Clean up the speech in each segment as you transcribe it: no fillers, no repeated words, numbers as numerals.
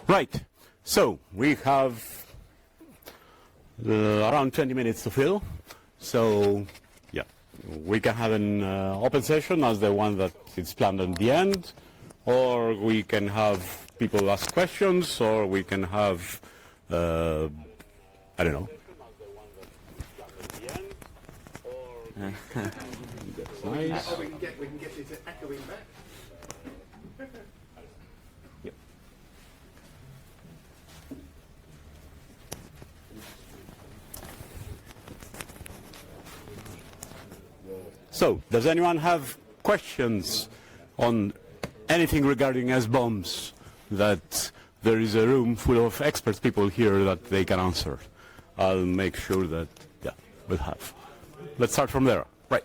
Right. So we have around 20 minutes to fill. So yeah, we can have an open session as the one that is planned at the end, or we can have people ask questions, or we can have I don't know. That's nice. Or we can get it echoing back. So, does anyone have questions on anything regarding S-bombs that there is a room full of expert people here that they can answer? I'll make sure that, yeah, we'll have. Let's start from there. Right.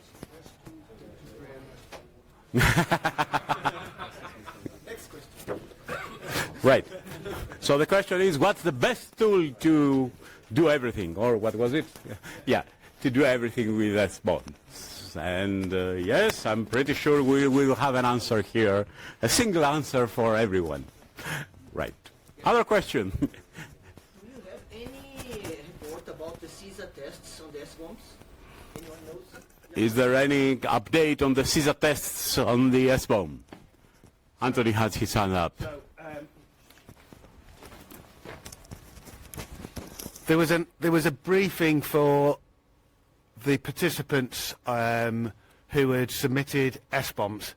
Next question. Right. So the question is, what's the best tool to do everything? Or what was it? Yeah, to do everything with S-bombs. And yes, I'm pretty sure we will have an answer here, a single answer for everyone. Right. Other question? Do you have any report about the CISA tests on the S-bombs? Anyone knows? Is there any update on the CISA tests on the S-bomb? Anthony has his hand up. So, there was a briefing for the participants who had submitted S-bombs.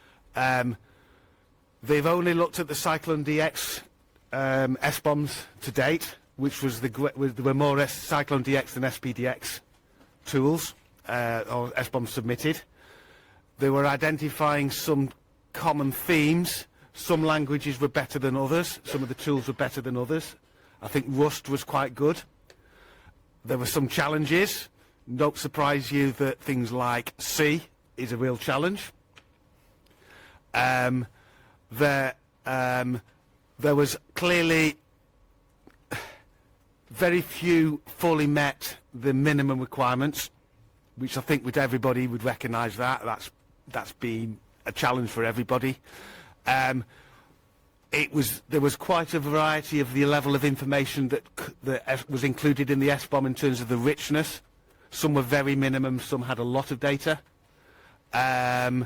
They've only looked at the Cyclone DX S-bombs to date, which was there were more Cyclone DX than SPDX tools or S-bombs submitted. They were identifying some common themes. Some languages were better than others. Some of the tools were better than others. I think Rust was quite good. There were some challenges. Don't surprise you that things like C is a real challenge. There was clearly very few fully met the minimum requirements, which I think everybody would recognise that. That's been a challenge for everybody. There was quite a variety of the level of information that was included in the S-bomb in terms of the richness. Some were very minimum, some had a lot of data. They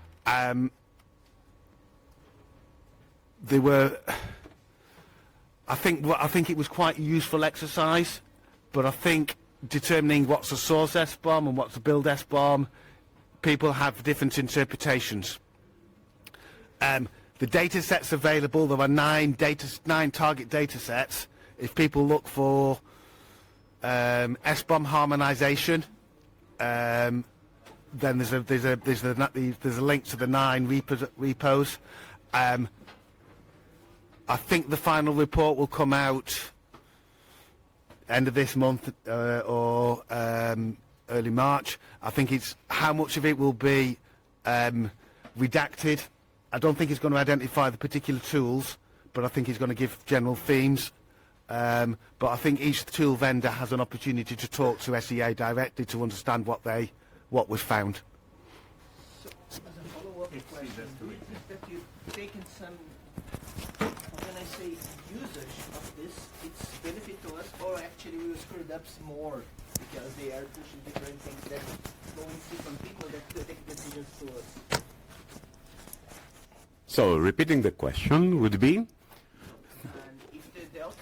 were, I think it was quite a useful exercise, but I think determining what's a source S-bomb and what's a build S-bomb, people have different interpretations. The data sets available, there are 9 target data sets. If people look for S-bomb harmonization, then there's a link to the 9 repos. I think the final report will come out end of this month or early March. I think it's how much of it will be redacted. I don't think it's going to identify the particular tools, but I think it's going to give general themes. But I think each tool vendor has an opportunity to talk to SEA directly to understand what was found. So, as a follow-up question, do you think that you've taken some, when I say usage of this, it's benefit to us, or actually we will screw it up more because they are pushing different things that go and see from people that could take decisions to us? So, repeating the question would be? And if the outcome...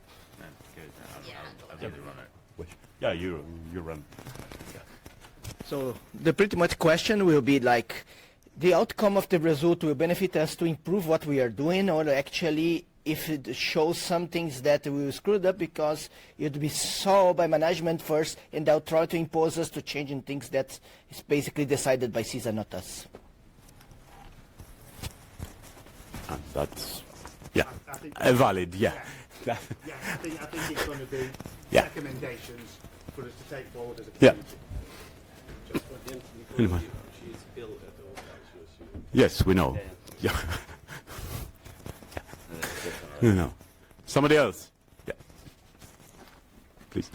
Yeah, you run. So the pretty much question will be like, the outcome of the result will benefit us to improve what we are doing, or actually if it shows some things that we will screw up because it will be solved by management first, and they'll try to impose us to changing things that is basically decided by CISA, not us. And that's, yeah, valid, yeah. Yeah, I think it's going to be Yeah. recommendations for us to take forward as a Yeah. community. Yes, we know. Yeah. You know. Somebody else? Yeah. Please.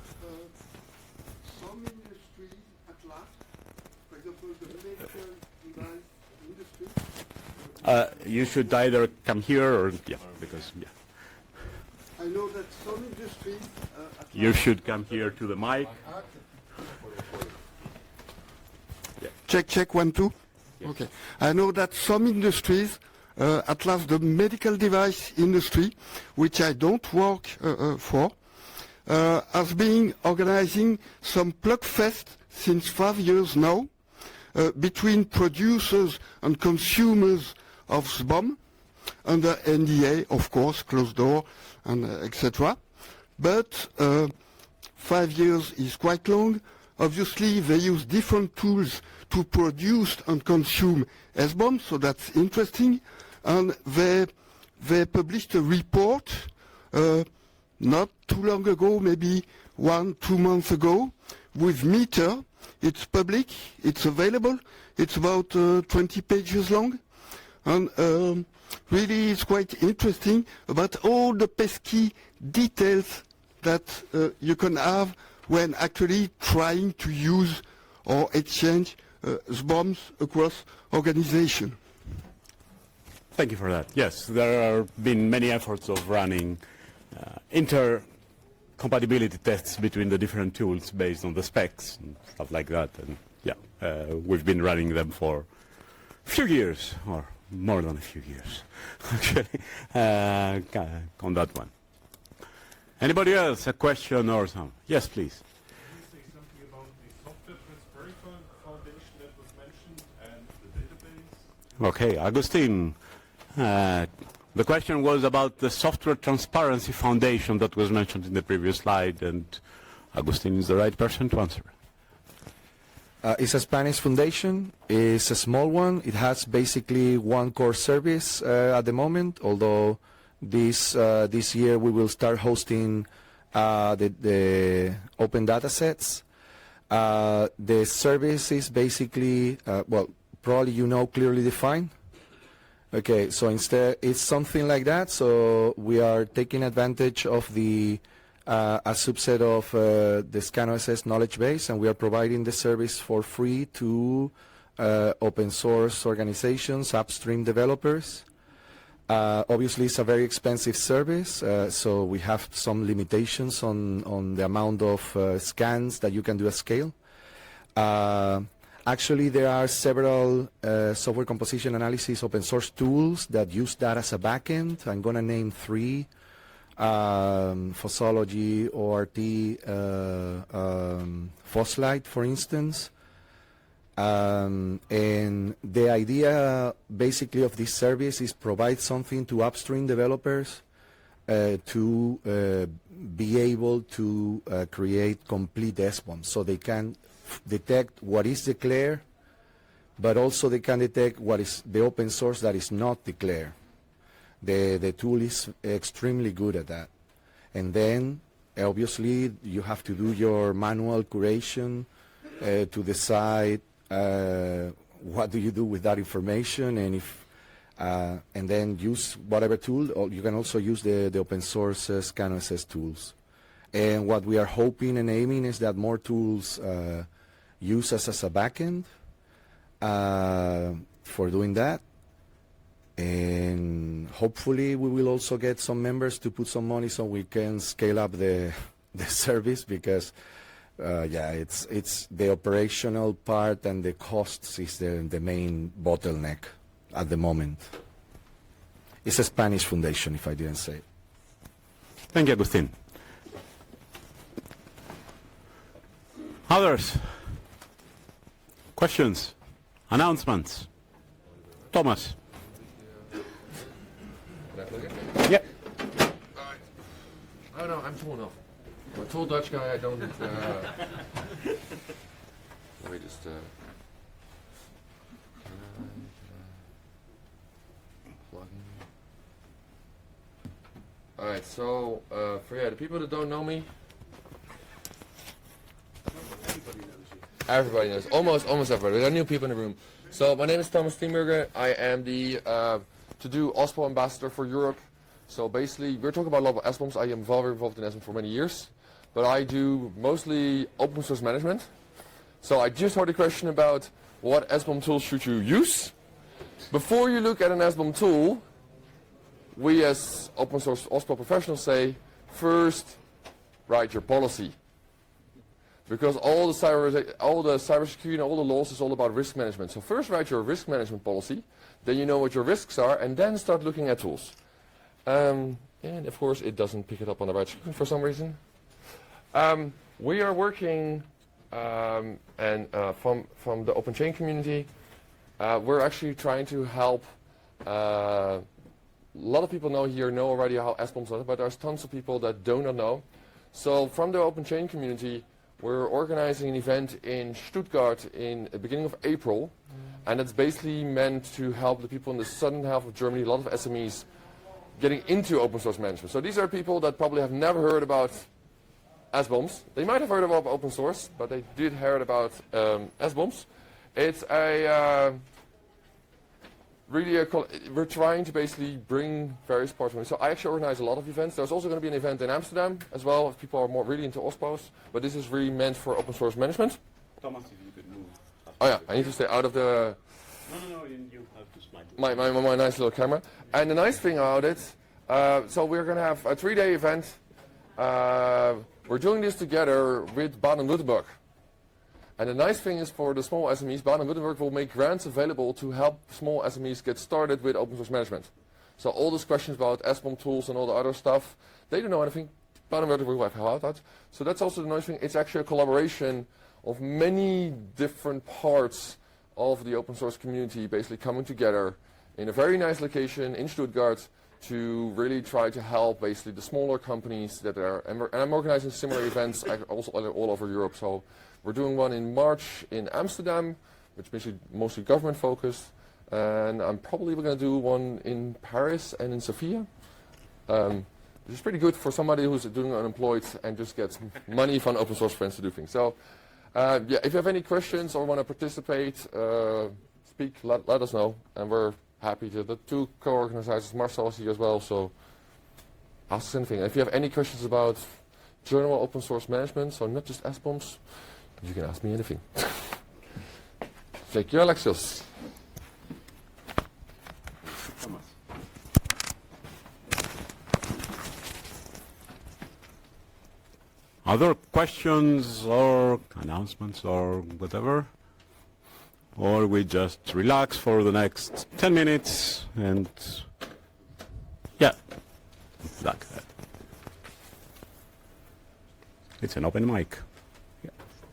Some industries at last, for example, the medical device industry, You should either come here or, yeah, because, yeah. I know that some industries... You should come here to the mic. Check, check, 1, 2. Yes. Okay. I know that some industries, at last the medical device industry, which I don't work for, has been organizing some plug fest since 5 years now, between producers and consumers of SBOM, under NDA, of course, closed door, and etc. But 5 years is quite long. Obviously, they use different tools to produce and consume SBOM, so that's interesting. And they published a report not too long ago, maybe 1-2 months ago, with meter. It's public, it's available, it's about 20 pages long. And really it's quite interesting about all the pesky details that you can have when actually trying to use or exchange SBOMs across organization. Thank you for that. Yes, there have been many efforts of running inter-compatibility tests between the different tools based on the specs and stuff like that. And yeah, we've been running them for a few years, or more than a few years, actually, on that one. Anybody else, a question or something? Yes, please. Can you say something about the software transfer foundation that was mentioned and the database? Okay, Agustin. The question was about the Software Transparency Foundation that was mentioned in the previous slide, and Agustin is the right person to answer. It's a Spanish foundation. It's a small one. It has basically one core service at the moment, although this year we will start hosting the open data sets. The service is basically, well, probably you know, clearly defined. Okay, so instead it's something like that. So we are taking advantage of a subset of the ScanOSS knowledge base, and we are providing the service for free to open source organizations, upstream developers. Obviously, it's a very expensive service, so we have some limitations on the amount of scans that you can do at scale. Actually, there are several software composition analysis open source tools that use that as a backend. I'm going to name 3. Fossology, ORT, Fosslight, for instance. And the idea basically of this service is provide something to upstream developers to be able to create complete SBOM, so they can detect what is declared, but also they can detect what is the open source that is not declared. The tool is extremely good at that. And then obviously you have to do your manual curation to decide what do you do with that information, and if and then use whatever tool, or you can also use the open source ScanOSS tools. And what we are hoping and aiming is that more tools use us as a backend for doing that. And hopefully we will also get some members to put some money so we can scale up the service, because yeah, it's the operational part and the costs is the main bottleneck at the moment. It's a Spanish foundation, if I didn't say. Thank you, Agustin. Others? Questions? Announcements? Thomas? Yeah. Oh no, I'm tall enough. I'm a tall Dutch guy. I don't. Let me just. Plug in. All right. So for the people that don't know me, everybody knows. Almost everybody. There are new people in the room. So my name is Thomas Steenberger. I am the to-do OSPO ambassador for Europe. So basically, we're talking about a lot of SBOMs. I am very involved in SBOM for many years, but I do mostly open source management. So I just heard a question about what SBOM tools should you use. Before you look at an SBOM tool, we as open source OSPO professionals say, first write your policy. Because all the cybersecurity and all the laws is all about risk management. So first write your risk management policy, then you know what your risks are, and then start looking at tools. And of course it doesn't pick it up on the right screen for some reason. We are working from the open chain community. We're actually trying to help. A lot of people know already how SBOMs are, but there's tons of people that do not know. So from the open chain community, we're organizing an event in Stuttgart in the beginning of April, and it's basically meant to help the people in the southern half of Germany, a lot of SMEs, getting into open source management. So these are people that probably have never heard about SBOMs. They might have heard about open source, but they did hear about SBOMs. It's we're trying to basically bring various parts of it. So I actually organize a lot of events. There's also going to be an event in Amsterdam as well, if people are more really into OSPOs. But this is really meant for open source management. Thomas, if you could move. Oh yeah, I need to stay out of the... No, you have to slide. My nice little camera. And the nice thing about it, so we're going to have a 3-day event. We're doing this together with Baden-Württemberg. And the nice thing is for the small SMEs, Baden-Württemberg will make grants available to help small SMEs get started with open source management. So all those questions about SBOM tools and all the other stuff, they don't know anything. Baden-Württemberg will help that. So that's also the nice thing. It's actually a collaboration of many different parts of the open source community basically coming together in a very nice location in Stuttgart to really try to help basically the smaller companies that are, and I'm organizing similar events also all over Europe. So we're doing one in March in Amsterdam, which is mostly government focused, and I'm probably going to do one in Paris and in Sofia, which is pretty good for somebody who's doing unemployed and just gets money from open source friends to do things. So yeah, if you have any questions or want to participate, speak, let us know, and we're happy to. The 2 co-organizers, Marcel is here as well, so ask us anything. If you have any questions about general open source management, so not just SBOMs, you can ask me anything. Thank you, Alexios. Other questions or announcements or whatever? Or we just relax for the next 10 minutes and yeah, like that. It's an open mic. Yeah.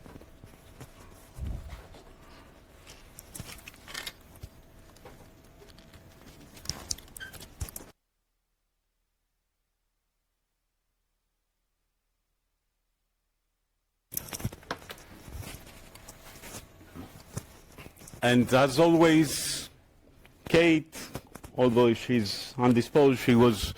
And as always, Kate, although she's undisposed, she was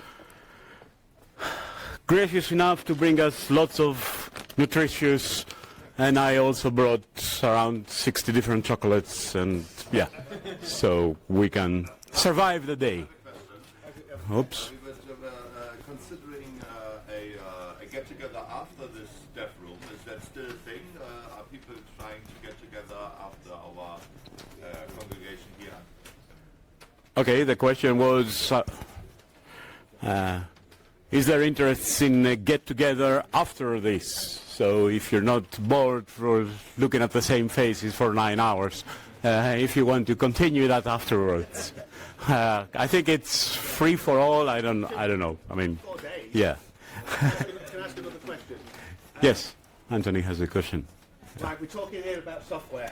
gracious enough to bring us lots of nutritious, and I also brought around 60 different chocolates, and yeah, so we can survive the day. Oops. We were considering a get-together after this dev room. Is that still a thing? Are people trying to get together after our congregation here? Okay, the question was, is there interest in a get-together after this? So if you're not bored for looking at the same faces for 9 hours, if you want to continue that afterwards. I think it's free for all. I don't know. I mean, 4 days. yeah. Can I ask another question? Yes, Anthony has a question. Right, we're talking here about software.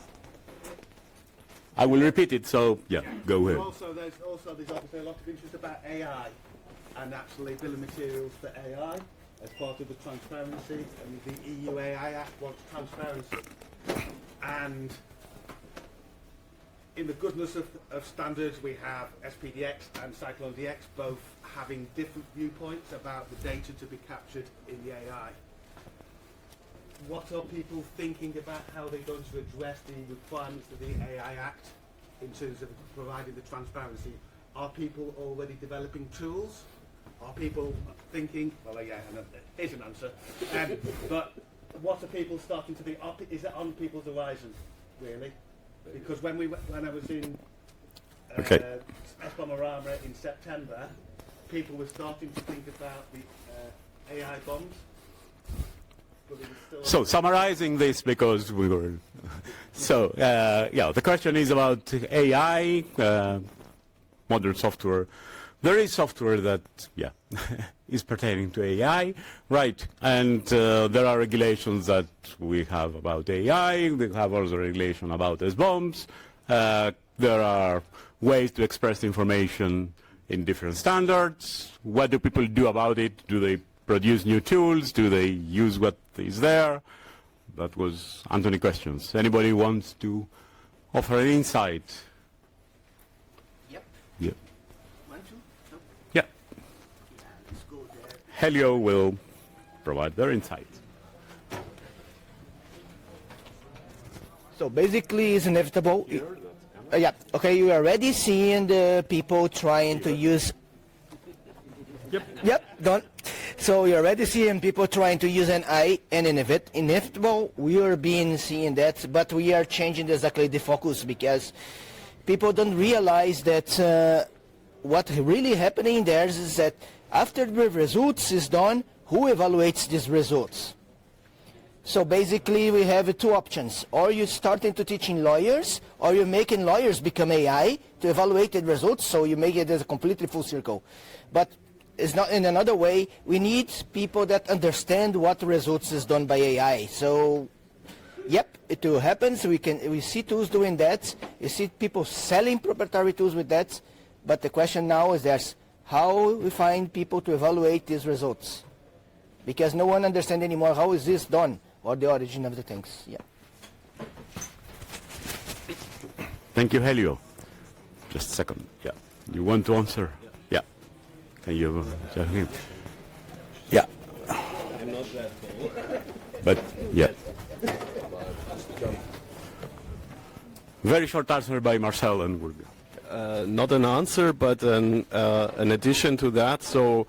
I will repeat it, so yeah, go ahead. There's obviously a lot of interest about AI and actually bill of materials for AI as part of the transparency, and the EU AI Act wants transparency. And in the goodness of standards, we have SPDX and Cyclone DX both having different viewpoints about the data to be captured in the AI. What are people thinking about how they're going to address the requirements of the AI Act in terms of providing the transparency? Are people already developing tools? Are people thinking, well, yeah, here's an answer. But what are people starting to think? Is it on people's horizon, really? Because when I was in Okay. SBOM Arama in September, people were starting to think about the AI bombs. But it was still So summarizing this, because we were so yeah, the question is about AI, modern software. There is software that is pertaining to AI, right? And there are regulations that we have about AI. We have also regulation about SBOMs. There are ways to express information in different standards. What do people do about it? Do they produce new tools? Do they use what is there? That was Anthony questions. Anybody wants to offer an insight? Yep. Yeah. One, two, no. Yeah. Let's go there. Helio will provide their insight. So basically, it's inevitable. Yeah. Okay. You are already seeing the people trying to use. Yep. Done. So you're already seeing people trying to use an AI, and inevitable. We are seeing that, but we are changing exactly the focus because people don't realize that what really happening there is that after the results is done, who evaluates these results? So basically we have two options. Or you're starting to teaching lawyers, or you're making lawyers become AI to evaluate the results, so you make it as a completely full circle. But it's not in another way. We need people that understand what results is done by AI. So yep, it will happen. So we see tools doing that. You see people selling proprietary tools with that. But the question now is how we find people to evaluate these results. Because no one understands anymore how is this done or the origin of the things. Yeah. Thank you, Helio. Just a second. Yeah. You want to answer? Yeah. Can you? Yeah. I'm not that tall. But yeah. Very short answer by Marcel, and we're good. Not an answer, but an addition to that. So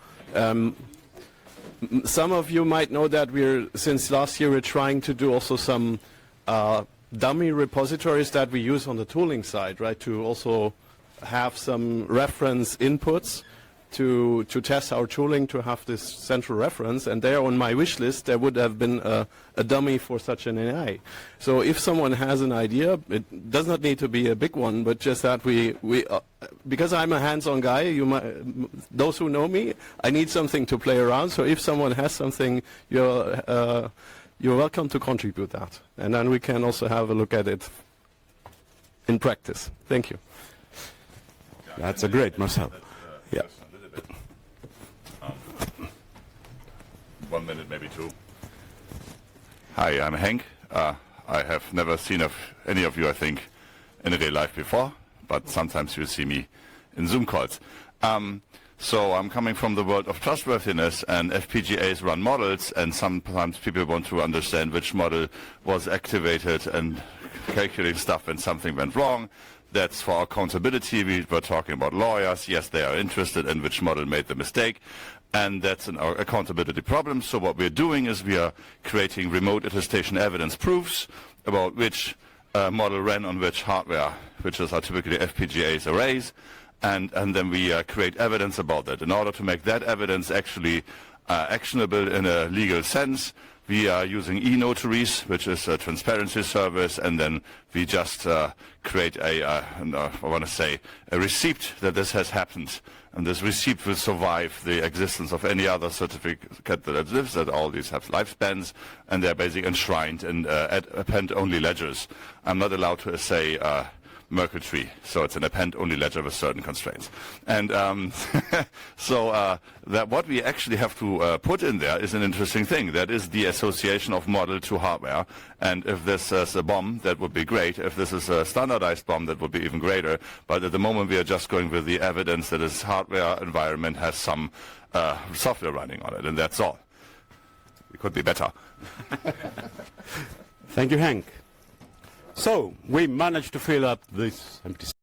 some of you might know that since last year we're trying to do also some dummy repositories that we use on the tooling side, right? To also have some reference inputs to test our tooling, to have this central reference. And there on my wish list there would have been a dummy for such an AI. So if someone has an idea, it does not need to be a big one, but just that we because I'm a hands-on guy, those who know me, I need something to play around. So if someone has something, you're welcome to contribute that, and then we can also have a look at it in practice. Thank you. That's a great, Marcel. Yeah. 1 minute, maybe two. Hi, I'm Henk. I have never seen any of you, I think, in real life before, but sometimes you see me in Zoom calls. So I'm coming from the world of trustworthiness, and FPGAs run models, and sometimes people want to understand which model was activated and calculate stuff when something went wrong. That's for accountability. We were talking about lawyers. Yes, they are interested in which model made the mistake, and that's an accountability problem. So what we're doing is we are creating remote attestation evidence proofs about which model ran on which hardware, which are typically FPGAs arrays, and then we create evidence about that. In order to make that evidence actually actionable in a legal sense, we are using e-notaries, which is a transparency service, and then we just create I want to say, a receipt that this has happened. And this receipt will survive the existence of any other certificate that lives, that all these have lifespans, and they're basically enshrined in append-only ledgers. I'm not allowed to say Merkle tree, so it's an append-only ledger with certain constraints. And so that what we actually have to put in there is an interesting thing. That is the association of model to hardware. And if this is a bomb, that would be great. If this is a standardized bomb, that would be even greater. But at the moment, we are just going with the evidence that this hardware environment has some software running on it, and that's all. It could be better. Thank you, Henk. So we managed to fill up this empty